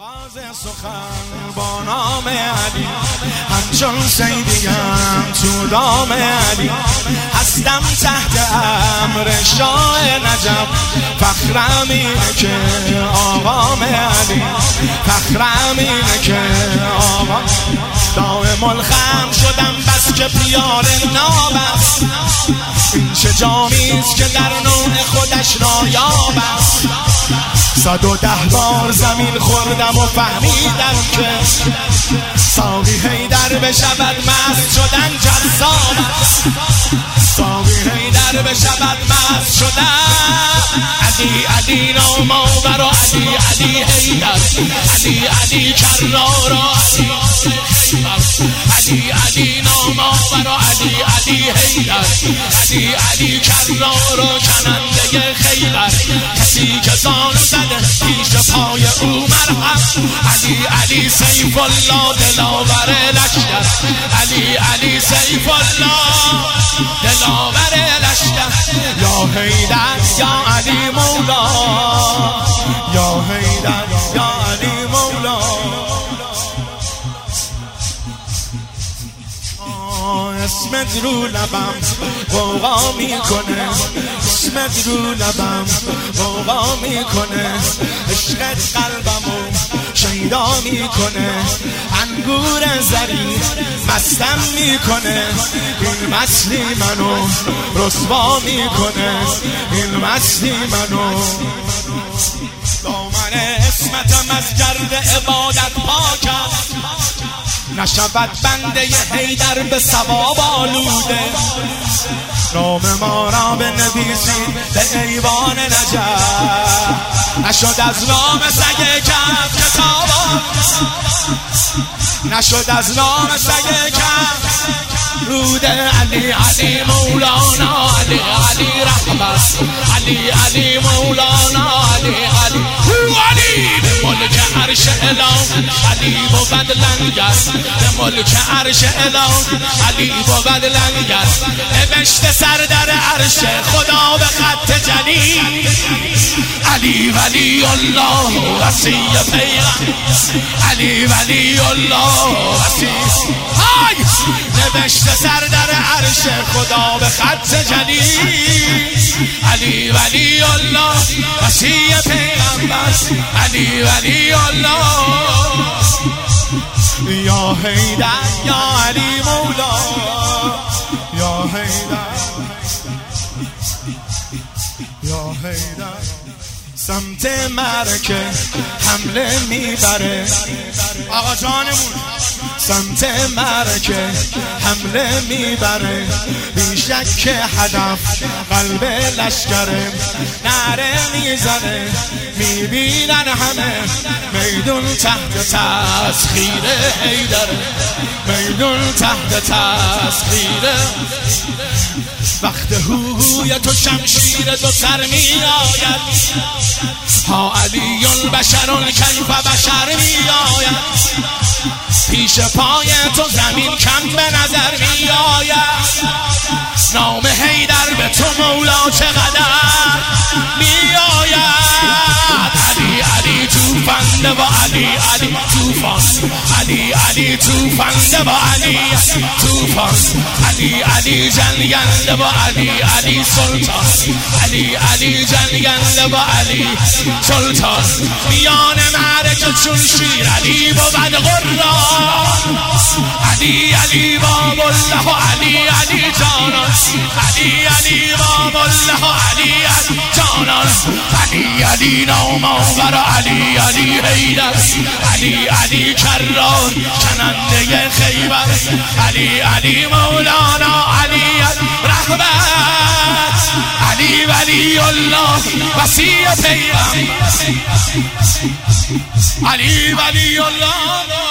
آغاز سخن با نام علی، همچون سیدیم تو دام علی، هستم تحت امر شاه نجف، فخرم اینه که آقام علی، فخرم اینه که آقام. دائم الخم شدم بس که پیار ناب است، این چه جامیست که در نوع خودش نایاب است. 110 بار زمین خوردم و فهمیدم که ساقی حیدر بشود مست شدن جذاب است. ساقی حیدر بشود مست شدن علی علی نام آور و علی علی حیدر، علی علی کرار و علی علی علی نام آور و علی علی حیدر، علی علی کرار و کننده خیبر، کسی که زانو زده پیش پای او مرهم، علی علی سیف الله دلاور لشکر، علی علی سیف الله دلاور لشکر. یا حیدر یا علی مولا، یا حیدر یا علی مولا. اسمت رو لبم غوغا میکنه، اسمت رو لبم غوغا میکنه، عشقت قلبمو شیدا میکنه، انگور زری مستم میکنه، این مستی منو رسوا میکنه، این مستی منو. دامن اسمتم از گرد عبادت پاکم، نشود بنده حیدر به ثواب آلوده. نام ما را بنویسید به ایوان نجف، نشد از نام سگ کف کتاب، نشد از نام سگ کف رود. علی علی مولانا، علی علی رحمت، علی علی مولانا، علی علی علی به ملک عرش الهی، علی بود لنگر به ملک عرش الهی، علی بود لنگر، نوشته سر در عرش خدا به خط جلی، علی ولی الله وصی پیغمبر، علی ولی الله وصی های، نوشته سر در عرش خدا به خط جلی، علی ولی الله وصی پیغمبر، علی ولی الله. یا حیدر یا علی مولا، یا حیدر یا حیدر. سمت مرکه حمله میبره آقا جانمون، سمت مرکه حمله میبره، بیشک هدف قلب لشکره، نعره میزنه میبینن همه، میدون تحت تسخیر حیدر، میدون تحت تسخیر. وقت هوی تو شمشیر دو سر می آید، ها علی البشر کیف بشر می آید، پیش پای تو زمین کم به نظر می آید، نام حیدر به تو مولا چقدر می آید. علی علی توفنده و علی علی توفان، علی علی توفنده و علی توفان، علی علی جنگنده و علی علی سلطان، علی علی جنگنده و علی سلطان. میان معرکه چون شیر علی بود قرآن، علی علی باب الله و علی علی جانان، علی علی باب الله و علی علی جانان، علی علی نام آور علی علی حیدر، علی علی کرار کننده خیبر، علی علی مولانا، علی رحمت، علی ولی الله وصی پیغمبر، علی ولی الله.